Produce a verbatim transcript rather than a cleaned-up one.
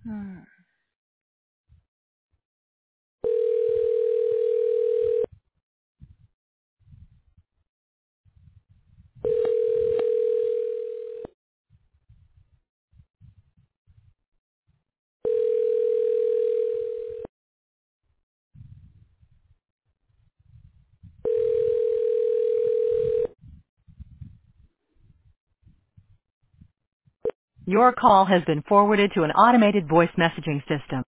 Hmm. Your call has been forwarded to an automated voice messaging system.